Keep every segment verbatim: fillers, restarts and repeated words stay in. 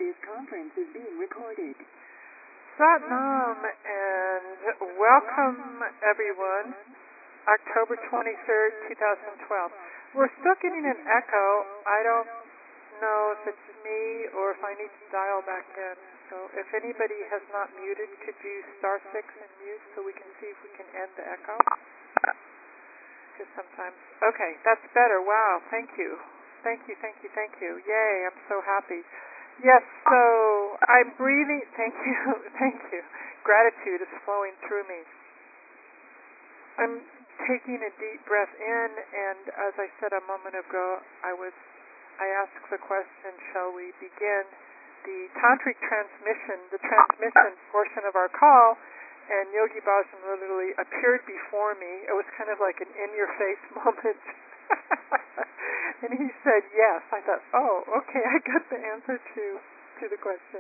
This conference is being recorded. Sat Nam, and welcome everyone. October twenty-third, twenty twelve. We're still getting an echo. I don't know if it's me or if I need to dial back in. So if anybody has not muted, could you star six and mute so we can see if we can end the echo? Because sometimes... Okay, that's better. Wow, thank you. Thank you, thank you, thank you. Yay, I'm so happy. Yes, so I'm breathing. Thank you, thank you. Gratitude is flowing through me. I'm taking a deep breath in, and as I said a moment ago, I was, I asked the question, shall we begin the tantric transmission, the transmission portion of our call, and Yogi Bhajan literally appeared before me. It was kind of like an in-your-face moment. And he said yes. I thought, oh, okay, I got the answer to to the question.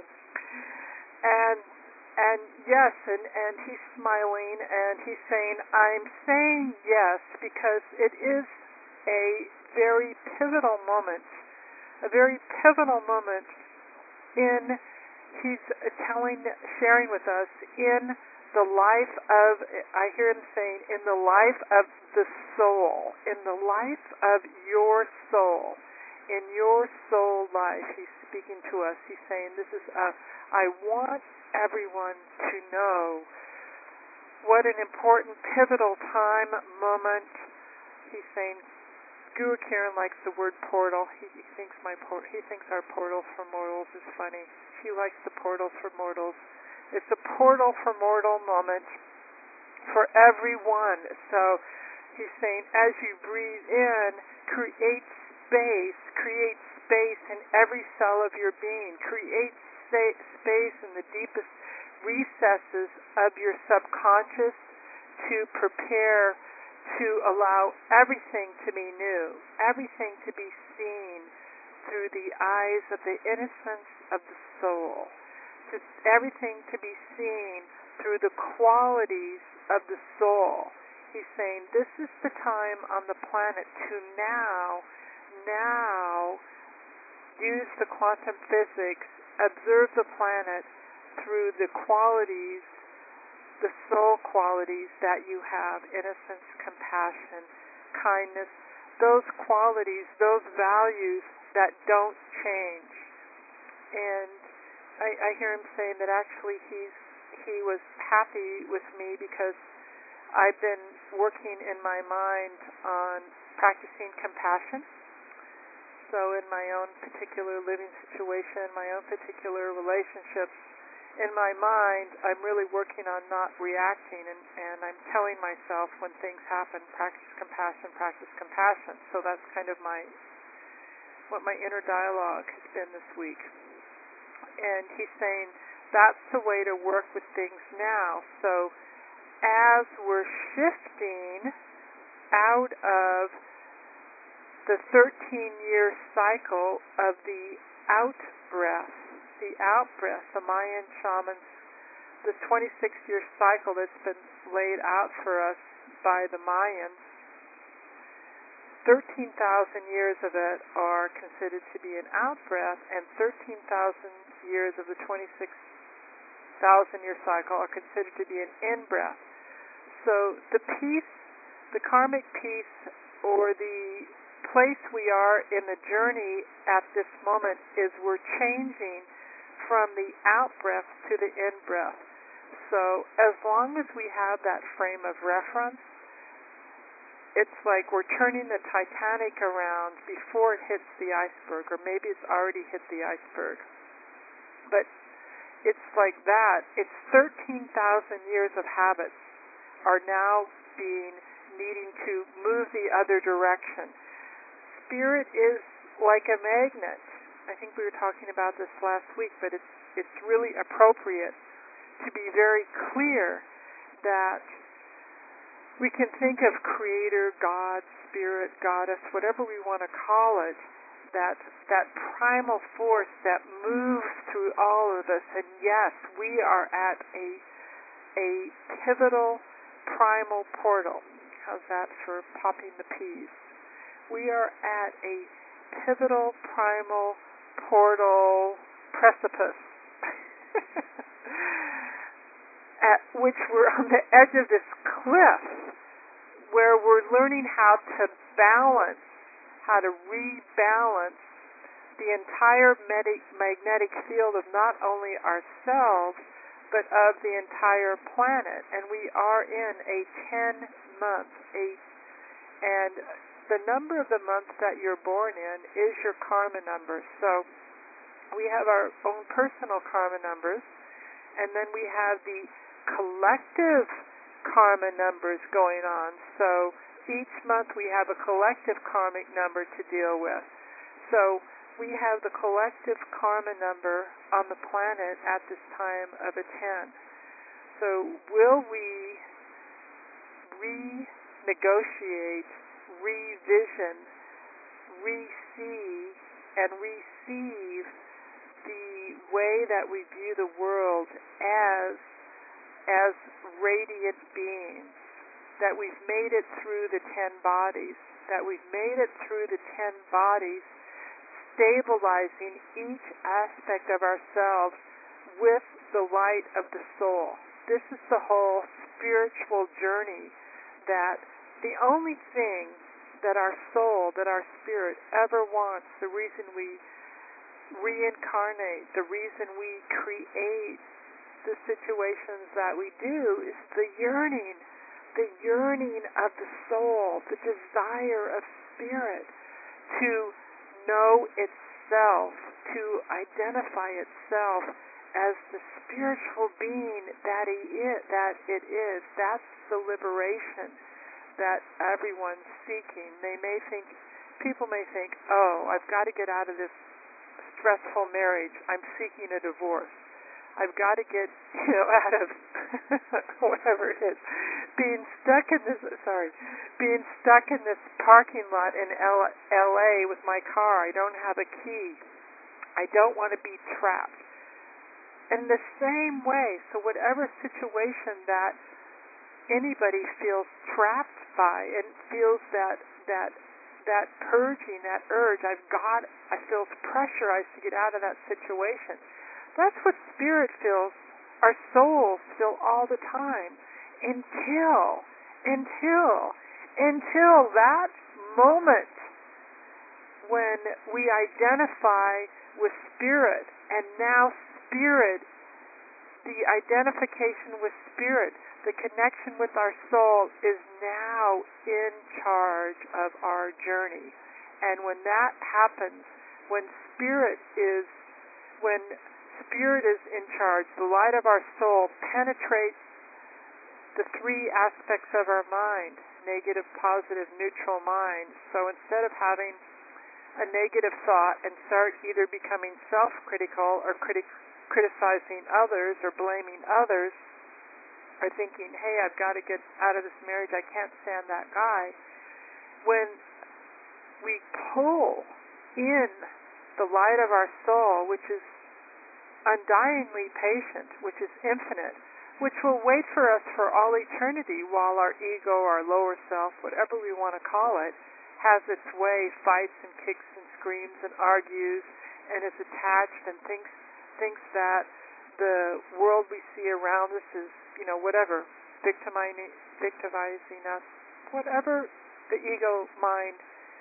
And and yes, and, and he's smiling, and he's saying, I'm saying yes because it is a very pivotal moment, a very pivotal moment in, he's telling, sharing with us, in the life of, I hear him saying, in the life of the soul, in the life of your soul, in your soul life. He's speaking to us. He's saying, this is a, I want everyone to know what an important pivotal time, moment. He's saying, Guru Kiran likes the word portal. He, he thinks my por- he thinks our portal for mortals is funny. He likes the portal for mortals. It's a portal for mortal moment for everyone. So he's saying, as you breathe in, create space, create space in every cell of your being, create space in the deepest recesses of your subconscious to prepare to allow everything to be new, everything to be seen through the eyes of the innocence of the soul, just everything to be seen through the qualities of the soul. He's saying this is the time on the planet to now, now use the quantum physics, observe the planet through the qualities, the soul qualities that you have, innocence, compassion, kindness, those qualities, those values that don't change. And I, I hear him saying that actually he's he was happy with me because I've been working in my mind on practicing compassion. So in my own particular living situation, my own particular relationships, in my mind, I'm really working on not reacting, and, and I'm telling myself when things happen, practice compassion, practice compassion. So that's kind of my what my inner dialogue has been this week. And he's saying that's the way to work with things now. So as we're shifting out of the thirteen-year cycle of the out-breath, the out-breath, the Mayan shamans, the twenty-six-year cycle that's been laid out for us by the Mayans, thirteen thousand years of it are considered to be an out-breath, and thirteen thousand years of the twenty-six thousand year cycle are considered to be an in-breath. So the peace, the karmic peace, or the place we are in the journey at this moment is we're changing from the out-breath to the in-breath. So as long as we have that frame of reference, it's like we're turning the Titanic around before it hits the iceberg, or maybe it's already hit the iceberg. But it's like that. It's thirteen thousand years of habits are now being needing to move the other direction. Spirit is like a magnet. I think we were talking about this last week, but it's it's really appropriate to be very clear that we can think of Creator, God, Spirit, Goddess, whatever we want to call it, that that primal force that moves through all of us. And yes, we are at a a pivotal primal portal. How's that for popping the peas? We are at a pivotal primal portal precipice, at which we're on the edge of this cliff where we're learning how to balance, how to rebalance the entire med- magnetic field of not only ourselves, but of the entire planet. And we are in a ten-month, a, and the number of the months that you're born in is your karma number. So we have our own personal karma numbers, and then we have the collective karma numbers going on. So each month we have a collective karmic number to deal with. So we have the collective karma number on the planet at this time of a ten. So will we renegotiate, revision, re-see, and receive the way that we view the world as as radiant beings, that we've made it through the ten bodies, that we've made it through the ten bodies, stabilizing each aspect of ourselves with the light of the soul. This is the whole spiritual journey, that the only thing that our soul, that our spirit ever wants, the reason we reincarnate, the reason we create the situations that we do, is the yearning, the yearning of the soul, the desire of spirit to know itself, to identify itself as the spiritual being that it is. That it is. That's the liberation that everyone's seeking. They may think, people may think, oh, I've got to get out of this stressful marriage. I'm seeking a divorce. I've got to get, you know, out of whatever it is. Being stuck in this, sorry, being stuck in this parking lot in L- L.A. with my car. I don't have a key. I don't want to be trapped. In the same way, so whatever situation that anybody feels trapped by and feels that that that purging, that urge, I've got, I feel pressurized to get out of that situation. That's what spirit feels, our souls feel all the time, until, until, until that moment when we identify with spirit, and now spirit, the identification with spirit, the connection with our soul is now in charge of our journey. And when that happens, when spirit is, when Spirit is in charge, the light of our soul penetrates the three aspects of our mind, negative, positive, neutral mind. So instead of having a negative thought and start either becoming self-critical or criti- criticizing others or blaming others, or thinking, hey, I've got to get out of this marriage, I can't stand that guy, when we pull in the light of our soul, which is undyingly patient, which is infinite, which will wait for us for all eternity while our ego, our lower self, whatever we want to call it, has its way, fights and kicks and screams and argues and is attached and thinks thinks that the world we see around us is, you know, whatever, victimizing, victimizing us, whatever the ego mind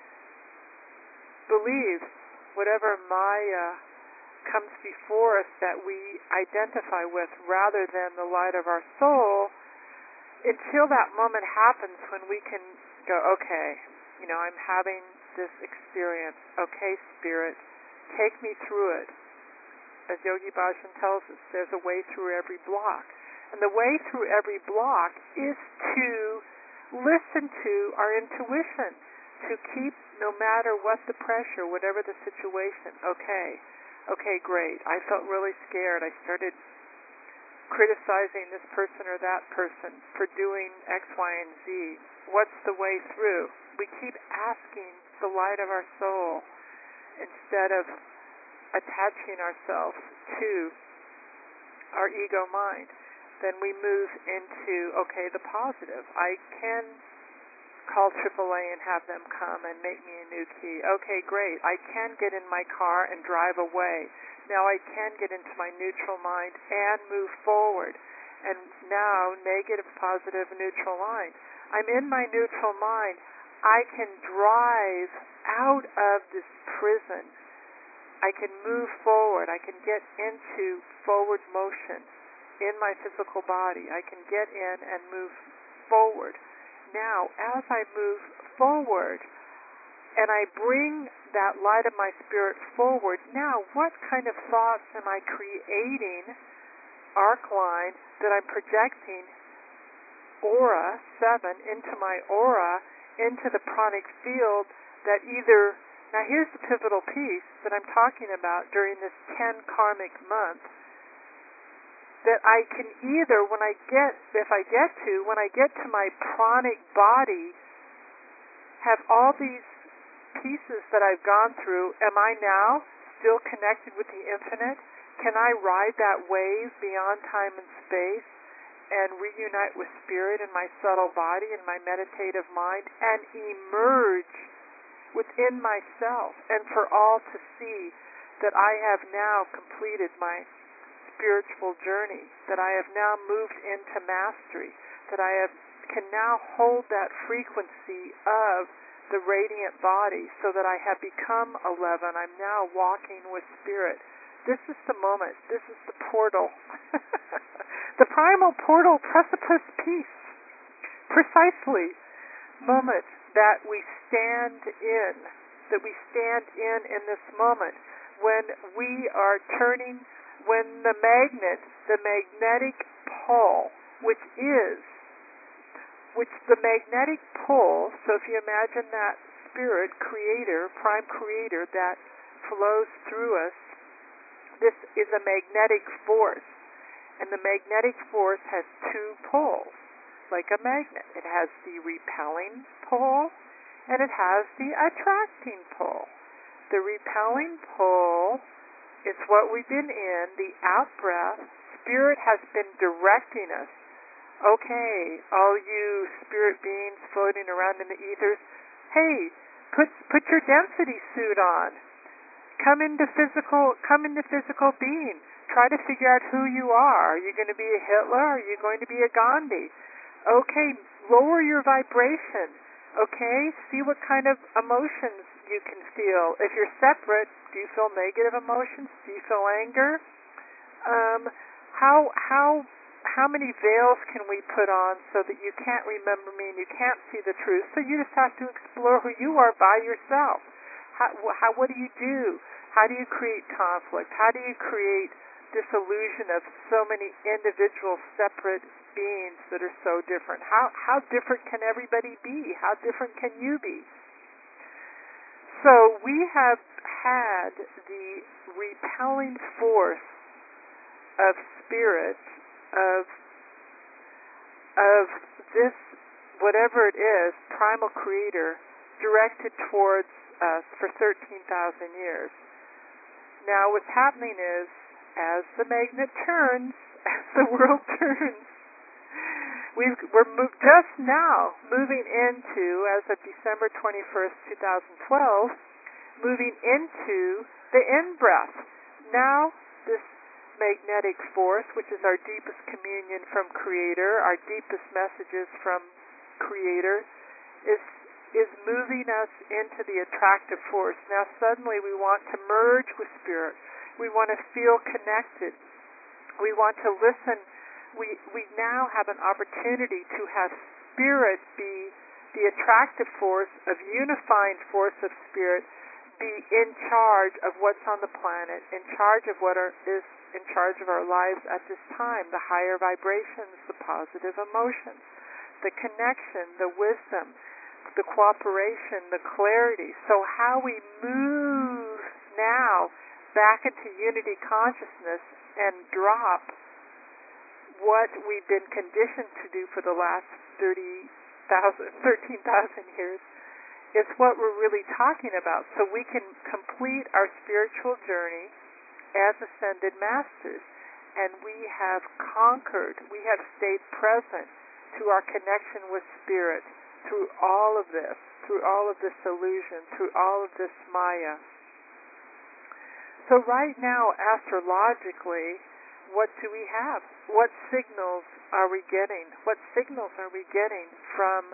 believes, whatever Maya comes before us that we identify with rather than the light of our soul, until that moment happens when we can go, okay, you know, I'm having this experience. Okay, Spirit, take me through it. As Yogi Bhajan tells us, there's a way through every block. And the way through every block is to listen to our intuition, to keep, no matter what the pressure, whatever the situation, okay, okay, great, I felt really scared. I started criticizing this person or that person for doing X, Y, and Z. What's the way through? We keep asking the light of our soul instead of attaching ourselves to our ego mind. Then we move into, okay, the positive. I can call triple A and have them come and make me a new key. Okay, great. I can get in my car and drive away. Now I can get into my neutral mind and move forward. And now negative, positive, neutral line. I'm in my neutral mind. I can drive out of this prison. I can move forward. I can get into forward motion in my physical body. I can get in and move forward. Now, as I move forward and I bring that light of my spirit forward, now what kind of thoughts am I creating, arc line, that I'm projecting aura seven into my aura, into the pranic field that either, now here's the pivotal piece that I'm talking about during this ten karmic month, that I can either, when I get, if I get to, when I get to my pranic body, have all these pieces that I've gone through, am I now still connected with the infinite? Can I ride that wave beyond time and space and reunite with spirit in my subtle body and my meditative mind and emerge within myself and for all to see that I have now completed my spiritual journey, that I have now moved into mastery, that I have can now hold that frequency of the radiant body so that I have become eleven. I'm now walking with spirit. This is the moment. This is the portal. The primal portal precipice piece. Precisely. Moment that we stand in, that we stand in in this moment when we are turning, when the magnet, the magnetic pull, which is, which the magnetic pull, so if you imagine that spirit creator, prime creator that flows through us, this is a magnetic force, and the magnetic force has two poles, like a magnet. It has the repelling pole, and it has the attracting pole. The repelling pole is what we've been in, the out-breath. Spirit has been directing us. Okay, all you spirit beings floating around in the ethers, hey, put put your density suit on. Come into physical, come into physical being. Try to figure out who you are. Are you going to be a Hitler? Are you going to be a Gandhi? Okay, lower your vibration. Okay, see what kind of emotions you can feel. If you're separate, do you feel negative emotions? Do you feel anger? Um, how how how many veils can we put on so that you can't remember me and you can't see the truth? So you just have to explore who you are by yourself. How, how what do you do? How do you create conflict? How do you create this illusion of so many individual separate beings that are so different? How how different can everybody be? How different can you be? So we have had the repelling force of spirit, of of this, whatever it is, primal creator, directed towards us for thirteen thousand years. Now what's happening is, as the magnet turns, as the world turns, we've, we're move, just now moving into, as of December twenty-first, twenty twelve, moving into the in-breath. Now this magnetic force, which is our deepest communion from Creator, our deepest messages from Creator, is is moving us into the attractive force. Now suddenly we want to merge with Spirit. We want to feel connected. We want to listen. We we now have an opportunity to have Spirit be the attractive force of unifying force of Spirit, be in charge of what's on the planet, in charge of what are, is in charge of our lives at this time, the higher vibrations, the positive emotions, the connection, the wisdom, the cooperation, the clarity. So how we move now back into unity consciousness and drop what we've been conditioned to do for the last thirty thousand, thirteen thousand years is what we're really talking about. So we can complete our spiritual journey as ascended masters. And we have conquered, we have stayed present to our connection with Spirit through all of this, through all of this illusion, through all of this Maya. So right now, astrologically, what do we have? What signals are we getting? What signals are we getting from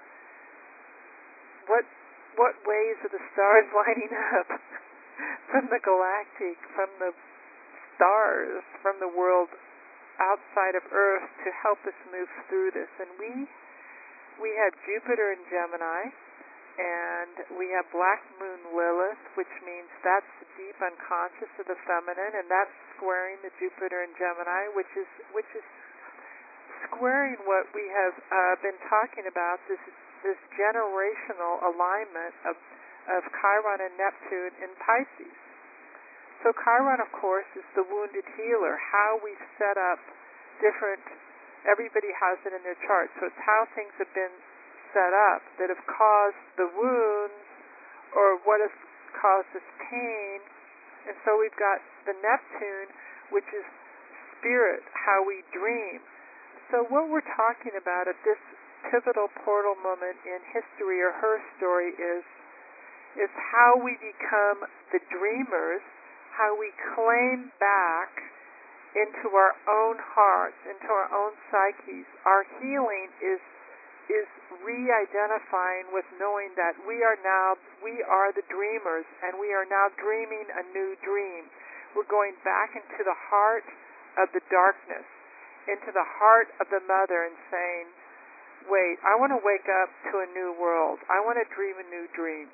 what what ways are the stars lining up from the galactic, from the stars, from the world outside of Earth to help us move through this? And we we have Jupiter in Gemini, and we have Black Moon Lilith, which means that's the deep unconscious of the feminine, and that's squaring the Jupiter in Gemini, which is which is squaring what we have uh, been talking about, this this generational alignment of of Chiron and Neptune in Pisces. So Chiron, of course, is the wounded healer, how we've set up different, everybody has it in their chart, so it's how things have been set up that have caused the wounds or what has caused us pain. And so we've got the Neptune, which is spirit, how we dream. So what we're talking about at this pivotal portal moment in history, or her story, is is how we become the dreamers, how we claim back into our own hearts, into our own psyches. Our healing is is re-identifying with knowing that we are now, we are the dreamers, and we are now dreaming a new dream. We're going back into the heart of the darkness, into the heart of the mother, and saying, wait, I want to wake up to a new world. I want to dream a new dream.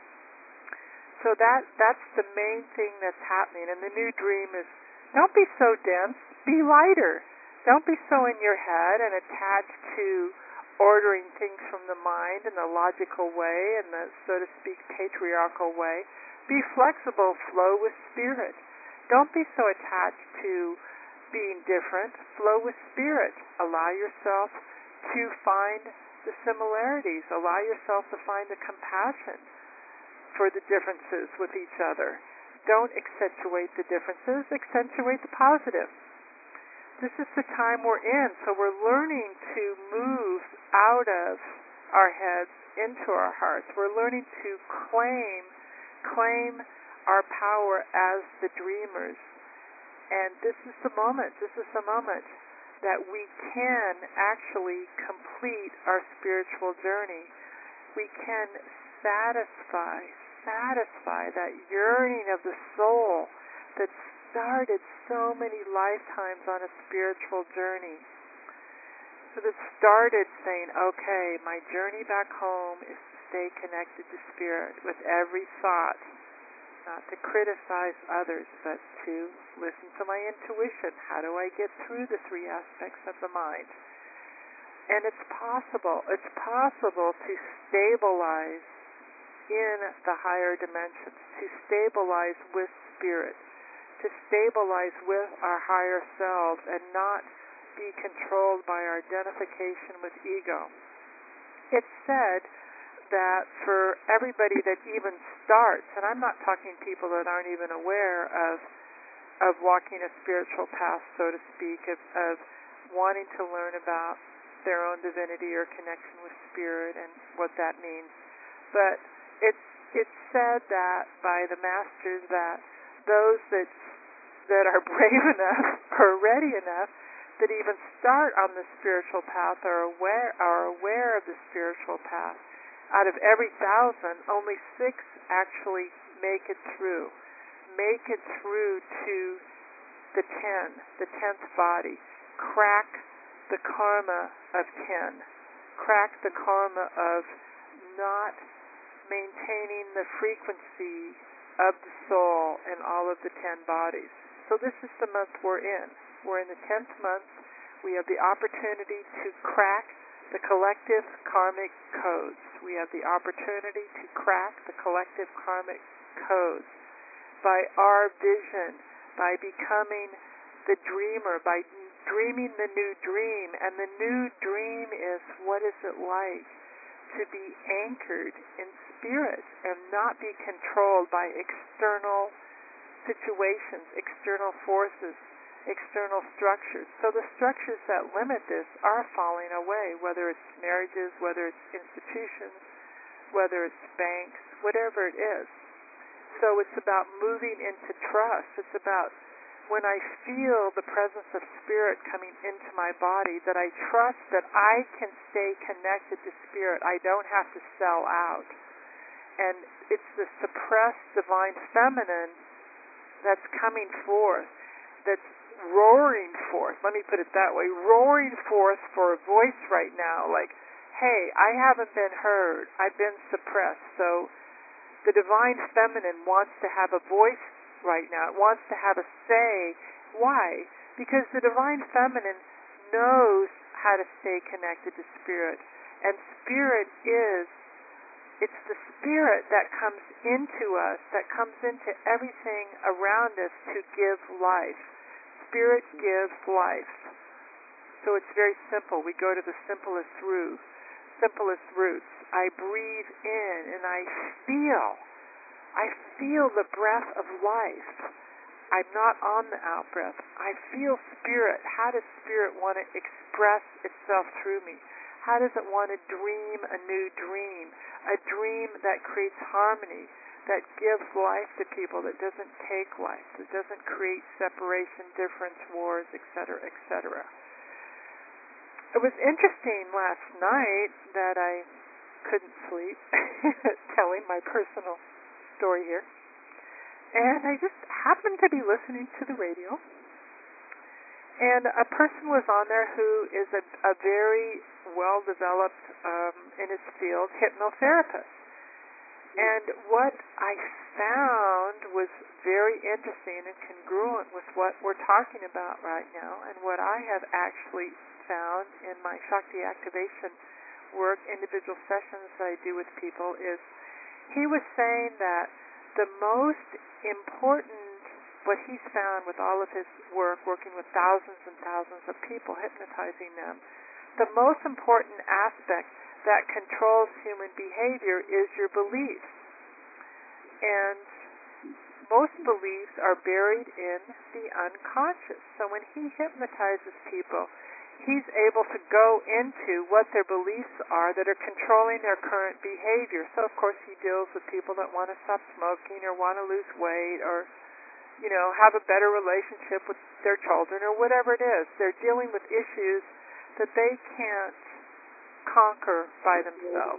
So that that's the main thing that's happening. And the new dream is, don't be so dense, be lighter. Don't be so in your head and attached to ordering things from the mind in the logical way, in the, so to speak, patriarchal way. Be flexible, flow with spirit. Don't be so attached to being different. Flow with spirit. Allow yourself to find the similarities. Allow yourself to find the compassion for the differences with each other. Don't accentuate the differences, accentuate the positive. This is the time we're in, so we're learning to move out of our heads into our hearts. We're learning to claim, claim our power as the dreamers. And this is the moment, this is the moment that we can actually complete our spiritual journey. We can satisfy, satisfy that yearning of the soul that's started so many lifetimes on a spiritual journey. So that started saying, okay, my journey back home is to stay connected to spirit with every thought, not to criticize others, but to listen to my intuition. How do I get through the three aspects of the mind? And it's possible, it's possible to stabilize in the higher dimensions, to stabilize with spirit, to stabilize with our higher selves and not be controlled by our identification with ego. It's said that for everybody that even starts, and I'm not talking people that aren't even aware of of walking a spiritual path, so to speak, of, of wanting to learn about their own divinity or connection with spirit and what that means. But it's it's said that by the masters that those that that are brave enough or ready enough that even start on the spiritual path are aware are aware of the spiritual path. Out of every thousand, only six actually make it through. Make it through to the ten, the tenth body. Crack the karma of ten. Crack the karma of not maintaining the frequency of the soul in all of the ten bodies. So this is the month we're in. We're in the tenth month. We have the opportunity to crack the collective karmic codes. We have the opportunity to crack the collective karmic codes by our vision, by becoming the dreamer, by dreaming the new dream. And the new dream is, what is it like to be anchored in spirit and not be controlled by external situations, external forces, external structures. So the structures that limit this are falling away, whether it's marriages, whether it's institutions, whether it's banks, whatever it is. So it's about moving into trust. It's about when I feel the presence of spirit coming into my body, that I trust that I can stay connected to spirit. I don't have to sell out. And it's the suppressed divine feminine that's coming forth, that's roaring forth. Let me put it that way, roaring forth for a voice right now, like, hey, I haven't been heard. I've been suppressed. So the divine feminine wants to have a voice right now. It wants to have a say. Why? Because the divine feminine knows how to stay connected to spirit. And spirit is, it's the spirit that comes into us, that comes into everything around us to give life. Spirit gives life. So it's very simple. We go to the simplest root, simplest roots. I breathe in and I feel I feel the breath of life. I'm not on the out-breath. I feel spirit. How does spirit want to express itself through me? How does it want to dream a new dream? A dream that creates harmony, that gives life to people, that doesn't take life, that doesn't create separation, difference, wars, et cetera, et cetera. It was interesting last night that I couldn't sleep, telling my personal story here, and I just happened to be listening to the radio, and a person was on there who is a, a very well-developed, um, in his field, hypnotherapist. And what I found was very interesting and congruent with what we're talking about right now, and what I have actually found in my Shakti activation work, individual sessions that I do with people, is he was saying that the most important, what he's found with all of his work, working with thousands and thousands of people, hypnotizing them, the most important aspect that controls human behavior is your beliefs. And most beliefs are buried in the unconscious. So when he hypnotizes people, he's able to go into what their beliefs are that are controlling their current behavior. So, of course, he deals with people that want to stop smoking or want to lose weight or, you know, have a better relationship with their children or whatever it is. They're dealing with issues that they can't conquer by themselves.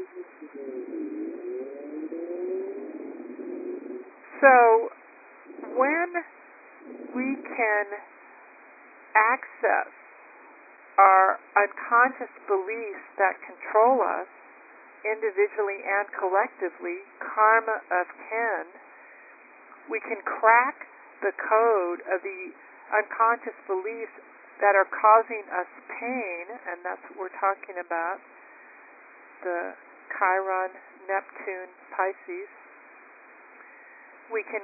So, when we can access our unconscious beliefs that control us individually and collectively, karma of ten, we can crack the code of the unconscious beliefs that are causing us pain, and that's what we're talking about, the Chiron, Neptune, Pisces. We can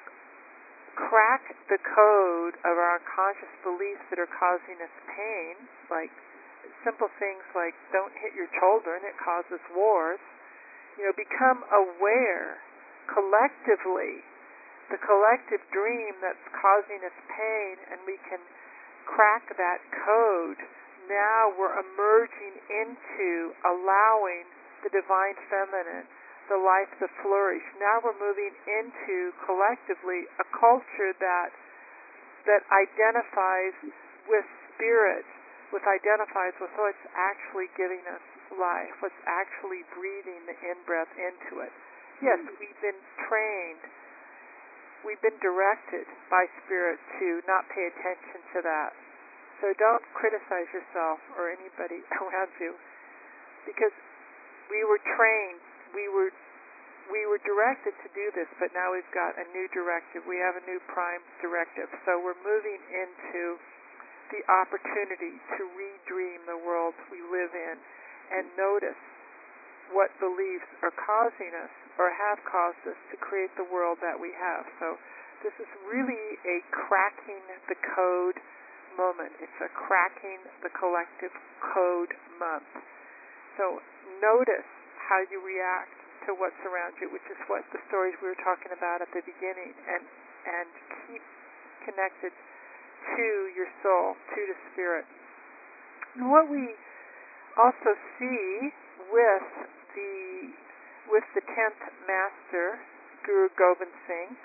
crack the code of our unconscious beliefs that are causing us pain, like simple things like don't hit your children, it causes wars. You know, become aware collectively, the collective dream that's causing us pain, and we can crack that code. Now we're emerging into allowing the divine feminine, the life to flourish. Now we're moving into collectively a culture that that identifies with spirit, with identifies with what's actually giving us life, what's actually breathing the in-breath into it. Yes, we've been trained, we've been directed by spirit to not pay attention to that. So don't criticize yourself or anybody around you, because we were trained, we were we were directed to do this, but now we've got a new directive. We have a new prime directive. So we're moving into the opportunity to redream the world we live in and notice what beliefs are causing us or have caused us to create the world that we have. So this is really a cracking the code moment. It's a cracking the collective code month. So notice how you react to what's around you, which is what the stories we were talking about at the beginning, and and keep connected to your soul, to the spirit. And what we also see with the with the tenth master, Guru Gobind Singh,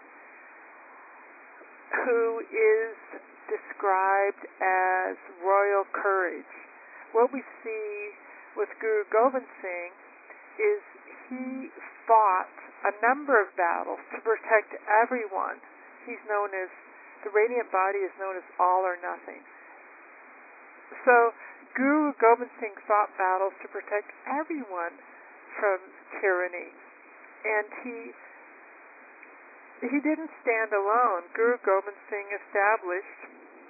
who is described as royal courage. What we see with Guru Gobind Singh is he fought a number of battles to protect everyone. He's known as, the radiant body is known as all or nothing. So Guru Gobind Singh fought battles to protect everyone from tyranny. And he he didn't stand alone. Guru Gobind Singh established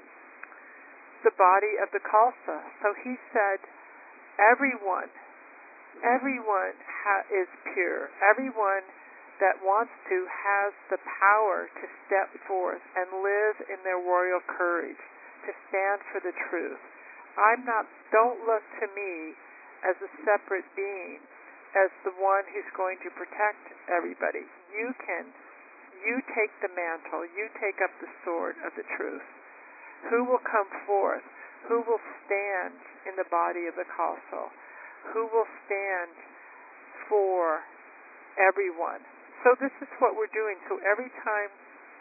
the body of the Khalsa. So he said, everyone, everyone ha- is pure. Everyone that wants to has the power to step forth and live in their royal courage, to stand for the truth. I'm not, don't look to me as a separate being, as the one who's going to protect everybody. You can, you take the mantle, you take up the sword of the truth. Who will come forth? Who will stand in the body of the Khalsa? Who will stand for everyone? So this is what we're doing. So every time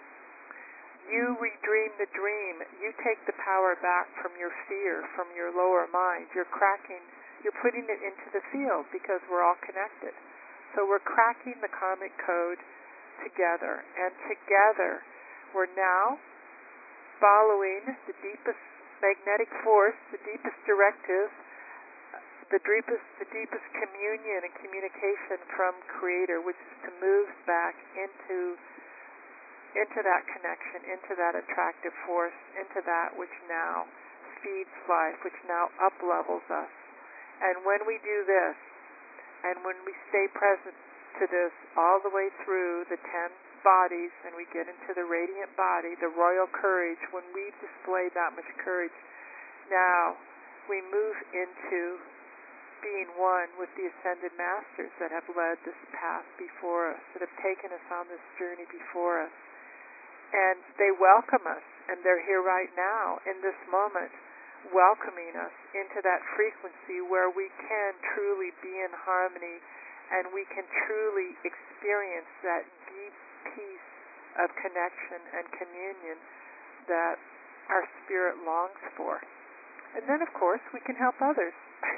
you redream the dream, you take the power back from your fear, from your lower mind. You're cracking, you're putting it into the field because we're all connected. So we're cracking the karmic code together. And together we're now following the deepest magnetic force, the deepest directive, the deepest, the deepest communion and communication from Creator, which is to move back into into that connection, into that attractive force, into that which now feeds life, which now up-levels us. And when we do this, and when we stay present to this all the way through the ten bodies, and we get into the radiant body, the royal courage, when we display that much courage, now we move into being one with the ascended masters that have led this path before us, that have taken us on this journey before us. And they welcome us, and they're here right now in this moment, welcoming us into that frequency where we can truly be in harmony, and we can truly experience that deep peace of connection and communion that our spirit longs for. And then, of course, we can help others.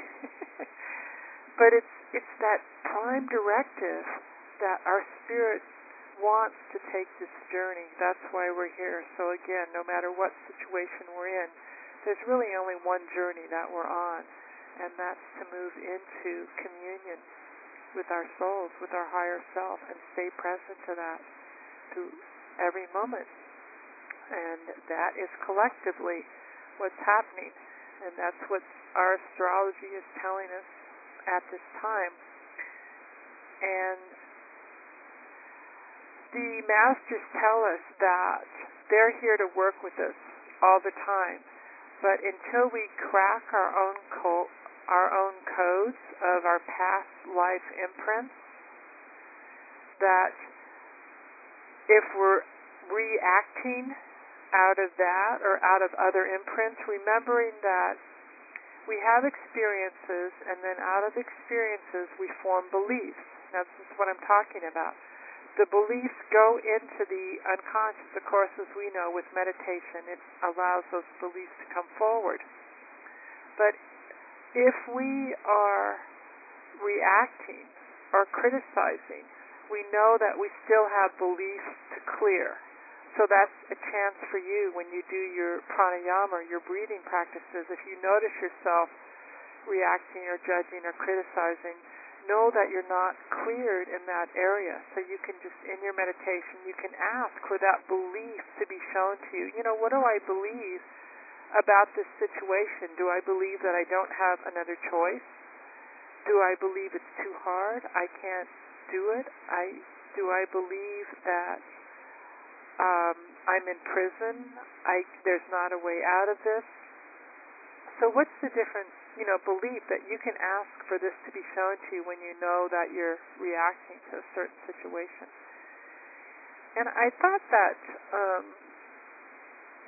But it's it's that prime directive that our spirit wants to take this journey. That's why we're here. So again, no matter what situation we're in, there's really only one journey that we're on, and that's to move into communion with our souls, with our higher self, and stay present to that through every moment. And that is collectively what's happening, and that's what our astrology is telling us at this time. And the masters tell us that they're here to work with us all the time, but until we crack our own co- our own codes of our past life imprints, that if we're reacting out of that or out of other imprints, remembering that we have experiences, and then out of experiences we form beliefs. Now, this is what I'm talking about. The beliefs go into the unconscious. Of course, as we know, with meditation, it allows those beliefs to come forward. But if we are reacting or criticizing, we know that we still have beliefs to clear. So that's a chance for you when you do your pranayama, your breathing practices. If you notice yourself reacting or judging or criticizing, know that you're not cleared in that area. So you can just, in your meditation, you can ask for that belief to be shown to you. You know, what do I believe about this situation? Do I believe that I don't have another choice? Do I believe it's too hard? I can't do it? I do I believe that um, I'm in prison? I there's not a way out of this? So what's the difference, you know, belief that you can ask for this to be shown to you when you know that you're reacting to a certain situation? And I thought that um,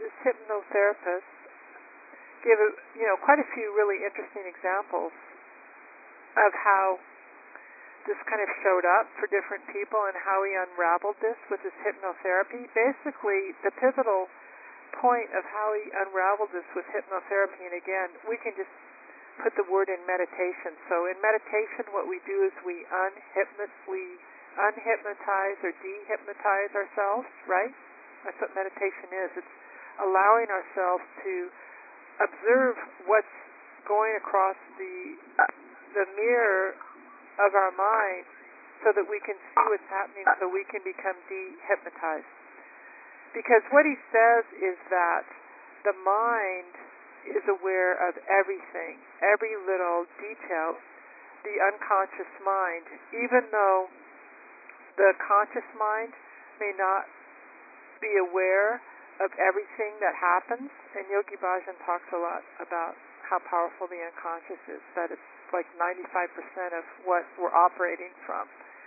this hypnotherapist gave a, you know quite a few really interesting examples of how this kind of showed up for different people and how he unraveled this with his hypnotherapy. Basically, the pivotal point of how he unraveled this with hypnotherapy, and again, we can just put the word in meditation. So in meditation, what we do is we unhypnot- we unhypnotize or dehypnotize ourselves, right? That's what meditation is. It's allowing ourselves to observe what's going across the the mirror of our mind so that we can see what's happening, so we can become dehypnotized. Because what he says is that the mind is aware of everything, every little detail, the unconscious mind, even though the conscious mind may not be aware of everything that happens. And Yogi Bhajan talks a lot about how powerful the unconscious is, that it's like ninety-five percent of what we're operating from.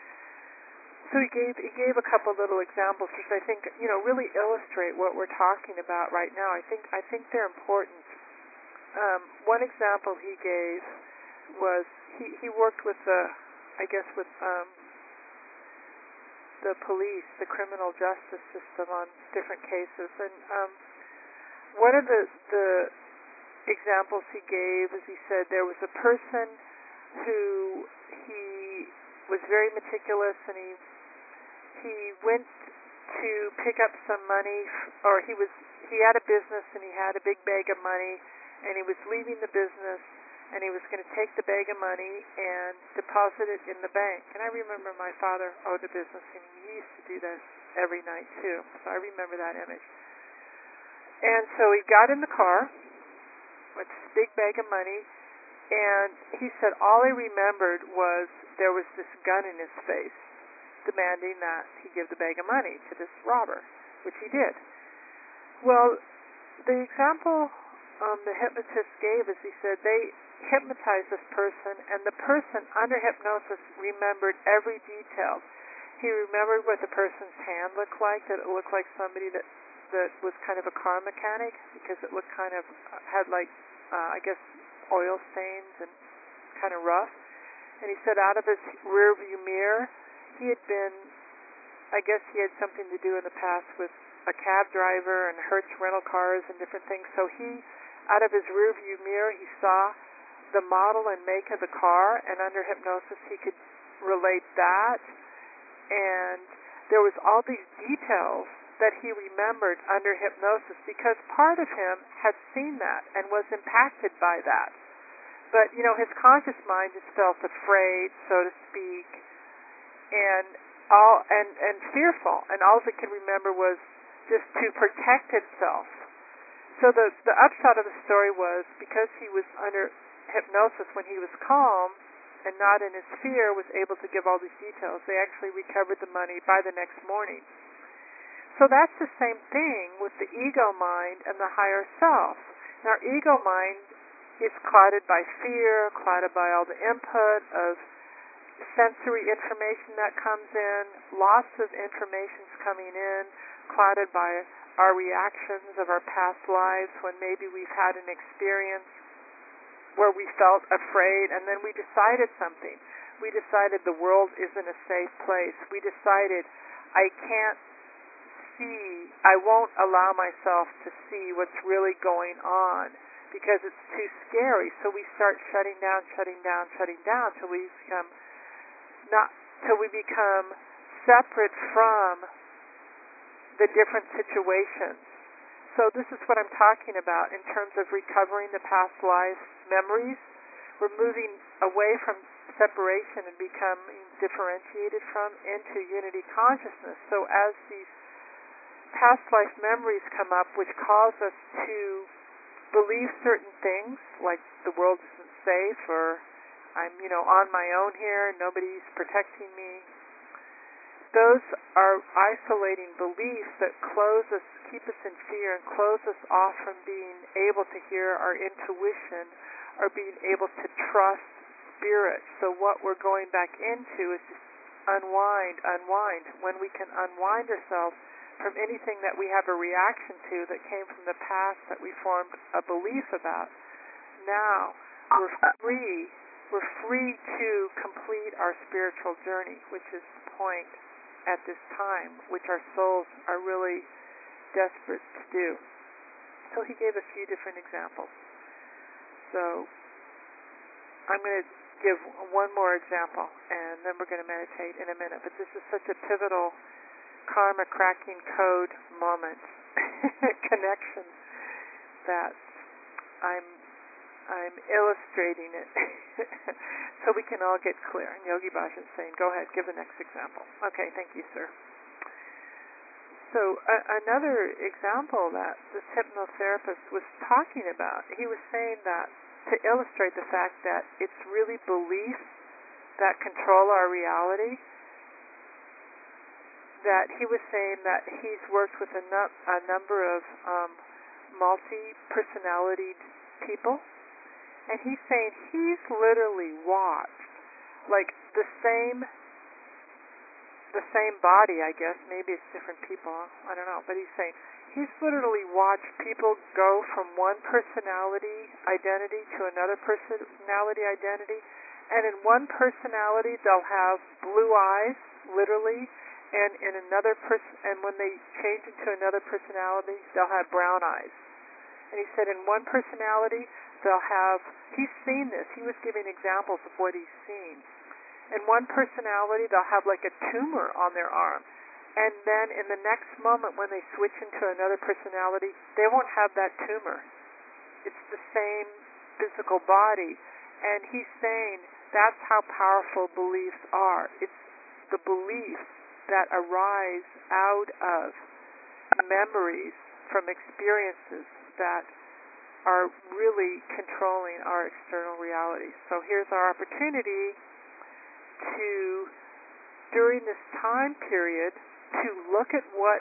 So he gave he gave a couple little examples which I think, you know, really illustrate what we're talking about right now. I think I think they're important. Um, one example he gave was he, he worked with the I guess with um, the police, the criminal justice system on different cases, and um, one of the the examples he gave is he said there was a person who he was very meticulous, and he he went to pick up some money, or he was he had a business and he had a big bag of money, and he was leaving the business and he was going to take the bag of money and deposit it in the bank. And I remember my father owned a business and he used to do this every night too, so I remember that image. And so he got in the car with this big bag of money, and he said all he remembered was there was this gun in his face demanding that he give the bag of money to this robber, which he did. Well, the example um, the hypnotist gave is he said they hypnotized this person, and the person under hypnosis remembered every detail. He remembered what the person's hand looked like, that it looked like somebody that that was kind of a car mechanic, because it looked kind of, had like, uh, I guess, oil stains and kind of rough. And he said out of his rear view mirror, he had been, I guess he had something to do in the past with a cab driver and Hertz rental cars and different things. So he, out of his rear view mirror, he saw the model and make of the car, and under hypnosis he could relate that. And there was all these details that he remembered under hypnosis, because part of him had seen that and was impacted by that. But, you know, his conscious mind just felt afraid, so to speak, and all and, and fearful, and all it could remember was just to protect itself. So the, the upshot of the story was, because he was under hypnosis when he was calm and not in his fear, was able to give all these details, they actually recovered the money by the next morning. So that's the same thing with the ego mind and the higher self. Now, our ego mind is clouded by fear, clouded by all the input of sensory information that comes in, lots of information's coming in, clouded by our reactions of our past lives when maybe we've had an experience where we felt afraid, and then we decided something. We decided the world isn't a safe place. We decided I can't see, I won't allow myself to see what's really going on because it's too scary. So we start shutting down, shutting down, shutting down till we become not till we become separate from the different situations. So this is what I'm talking about in terms of recovering the past life memories. We're moving away from separation and becoming differentiated from into unity consciousness. So as these past life memories come up, which cause us to believe certain things, like the world isn't safe, or I'm, you know, on my own here, nobody's protecting me. Those are isolating beliefs that close us, keep us in fear, and close us off from being able to hear our intuition or being able to trust spirit. So what we're going back into is just unwind, unwind. When we can unwind ourselves, from anything that we have a reaction to that came from the past that we formed a belief about. Now we're free. We're free to complete our spiritual journey, which is the point at this time, which our souls are really desperate to do. So he gave a few different examples. So I'm going to give one more example, and then we're going to meditate in a minute. But this is such a pivotal karma cracking code moment, connection, that I'm I'm illustrating it so we can all get clear. And Yogi Bhajan is saying, go ahead, give the next example. Okay, thank you, sir. So uh, another example that this hypnotherapist was talking about, he was saying that to illustrate the fact that it's really beliefs that control our reality, that he was saying that he's worked with a, nu- a number of um, multi-personality people, and he's saying he's literally watched, like the same the same body, I guess, maybe it's different people, I don't know, but he's saying he's literally watched people go from one personality identity to another personality identity, and in one personality they'll have blue eyes, literally, and in another person, and when they change into another personality, they'll have brown eyes. And he said in one personality, they'll have, he's seen this, he was giving examples of what he's seen. In one personality, they'll have like a tumor on their arm. And then in the next moment when they switch into another personality, they won't have that tumor. It's the same physical body. And he's saying that's how powerful beliefs are. It's the beliefs that arise out of memories from experiences that are really controlling our external reality. So here's our opportunity to, during this time period, to look at what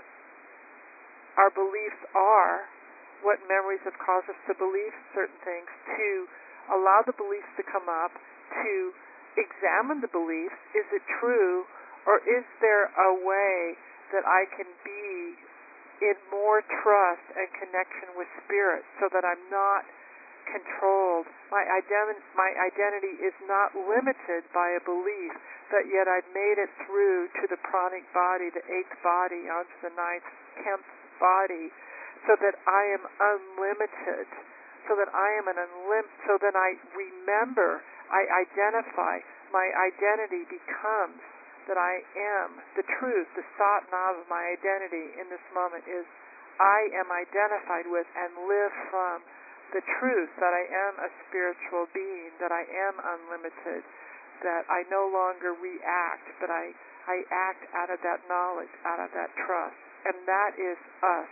our beliefs are, what memories have caused us to believe certain things, to allow the beliefs to come up, to examine the beliefs. Is it true, or is there a way that I can be in more trust and connection with spirit so that I'm not controlled? My, ident- my identity is not limited by a belief, but yet I've made it through to the pranic body, the eighth body, onto the ninth, tenth body, so that I am unlimited, so that I am an unlim- so that I remember, I identify, my identity becomes that I am the truth, the sat nav of my identity in this moment is I am identified with and live from the truth that I am a spiritual being, that I am unlimited, that I no longer react, but I, I act out of that knowledge, out of that trust. And that is us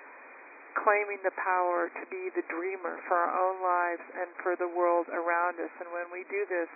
claiming the power to be the dreamer for our own lives and for the world around us. And when we do this,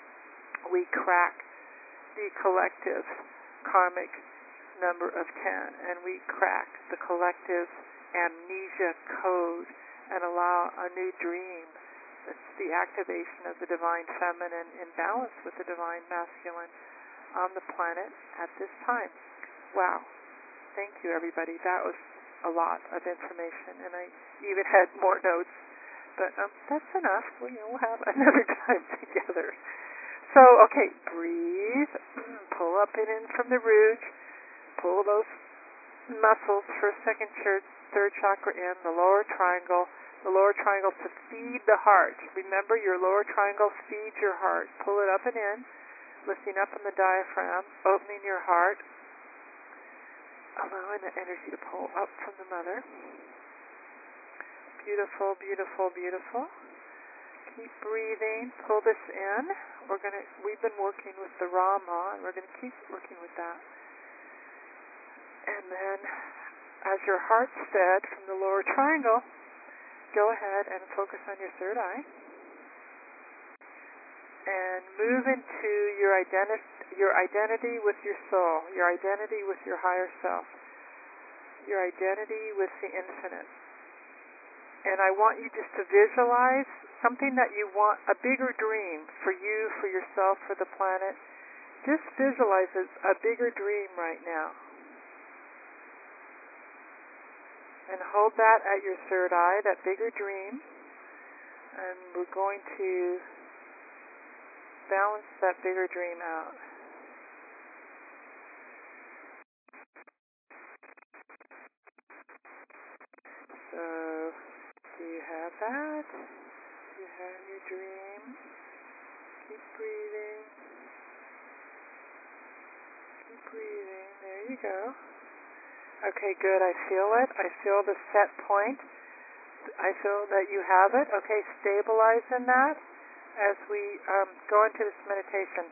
we crack the collective karmic number of ten, and we crack the collective amnesia code and allow a new dream. It's the activation of the divine feminine in balance with the divine masculine on the planet at this time. Wow. Thank you, everybody. That was a lot of information, and I even had more notes, but um, that's enough. We, you know, we'll have another time together. So, okay, breathe, pull up and in from the root, pull those muscles, first, second, third chakra in, the lower triangle, the lower triangle to feed the heart. Remember, your lower triangle feeds your heart. Pull it up and in, lifting up in the diaphragm, opening your heart, allowing the energy to pull up from the mother. Beautiful, beautiful, beautiful. Keep breathing. Pull this in. We're gonna. We've been working with the Rama, and we're gonna keep working with that. And then, as your heart's fed from the lower triangle, go ahead and focus on your third eye, and move into your identity, your identity with your soul, your identity with your higher self, your identity with the infinite. And I want you just to visualize something that you want, a bigger dream for you, for yourself, for the planet. Just visualize a bigger dream right now. And hold that at your third eye, that bigger dream. And we're going to balance that bigger dream out. So, do you have that? Do you have your dream? Keep breathing. Keep breathing. There you go. Okay, good. I feel it. I feel the set point. I feel that you have it. Okay, stabilize in that as we um, go into this meditation.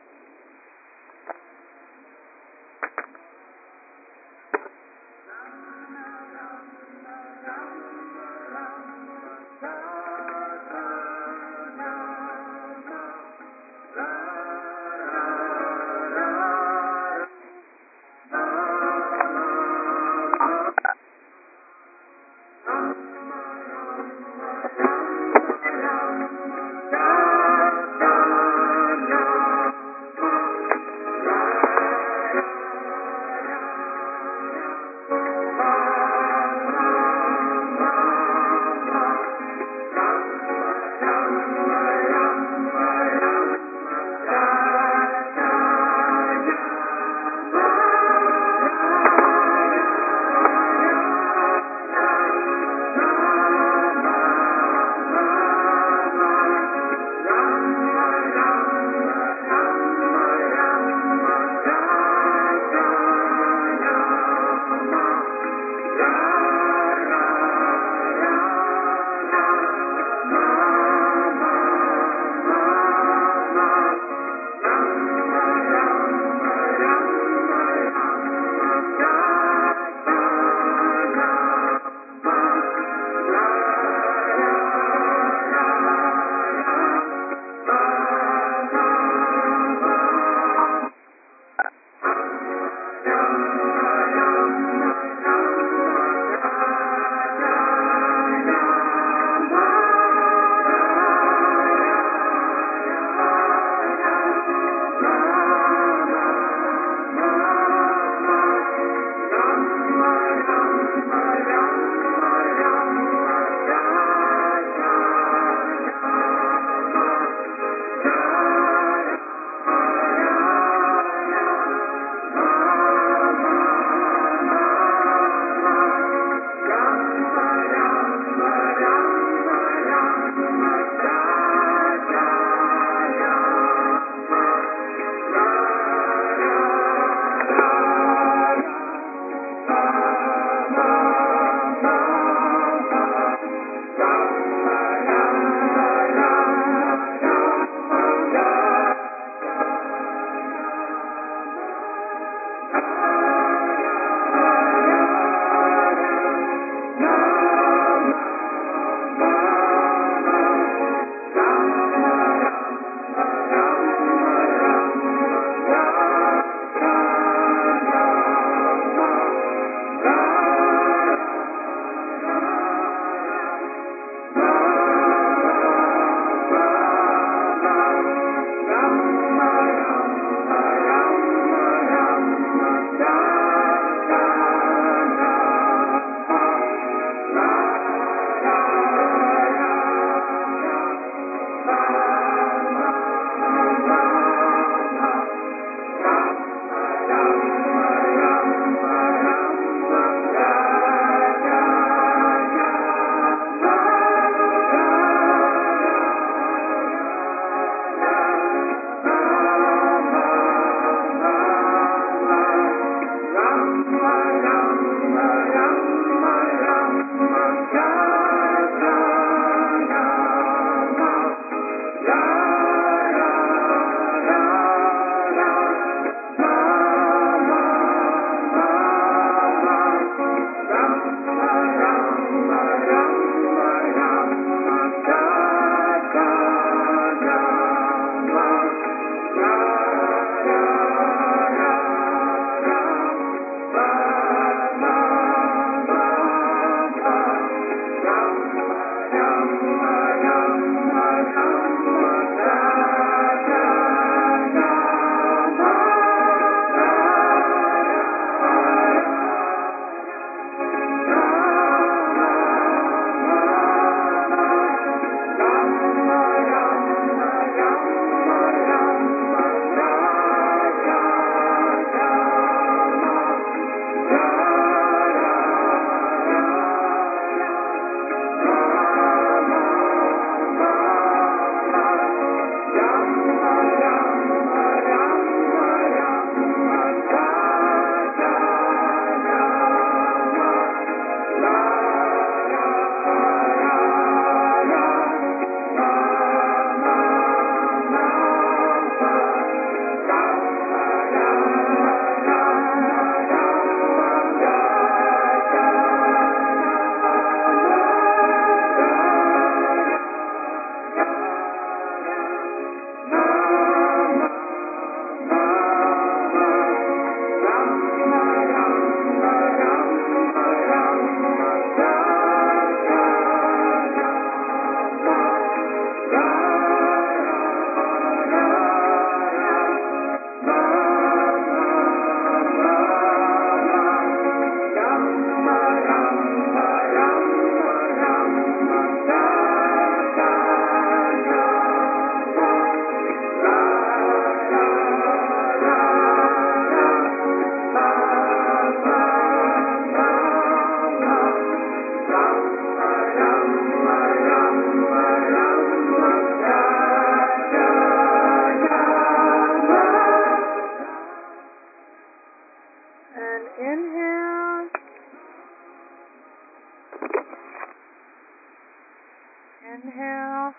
Inhale.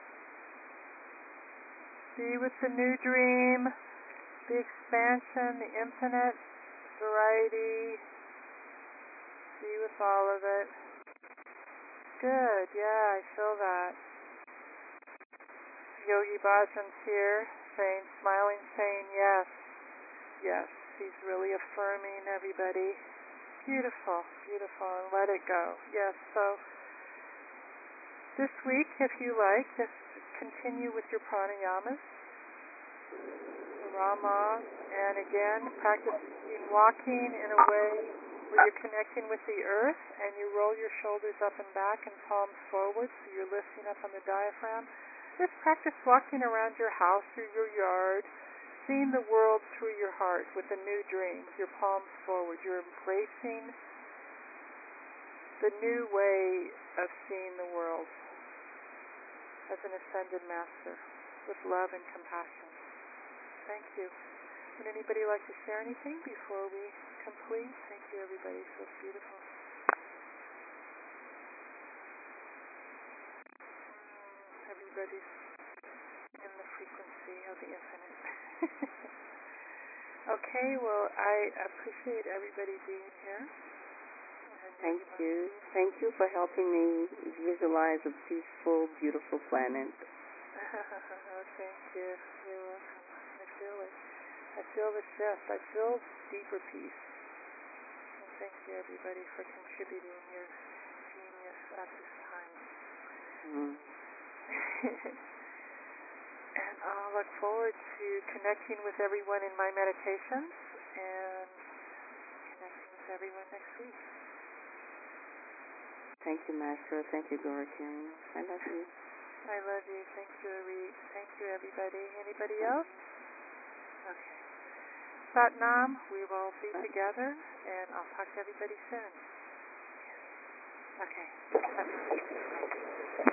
Be with the new dream, the expansion, the infinite variety. Be with all of it. Good, yeah, I feel that. Yogi Bhajan's here, saying, smiling, saying yes. Yes, he's really affirming everybody. Beautiful, beautiful, and let it go. Yes, so this week, if you like, just continue with your pranayamas, Rama, and again, practicing walking in a way where you're connecting with the earth, and you roll your shoulders up and back and palms forward, so you're lifting up on the diaphragm. Just practice walking around your house or your yard, seeing the world through your heart with a new dream, your palms forward. You're embracing the new way of seeing the world as an ascended master with love and compassion. Thank you. Would anybody like to share anything before we complete? Thank you, everybody. So beautiful. Mm, everybody's in the frequency of the infinite. Okay, well, I appreciate everybody being here. Thank you. Thank you for helping me visualize a peaceful, beautiful planet. Oh, thank you. You're welcome. I feel it. I feel the shift. I feel deeper peace. And thank you, everybody, for contributing your genius at this time. Mm. And I'll look forward to connecting with everyone in my meditations and connecting with everyone next week. Thank you, Master. Thank you, Gaurakiran. I love you. I love you. Thank you, Arit. Thank you, everybody. Anybody else? Okay. Satnam, we will be together, and I'll talk to everybody soon. Okay.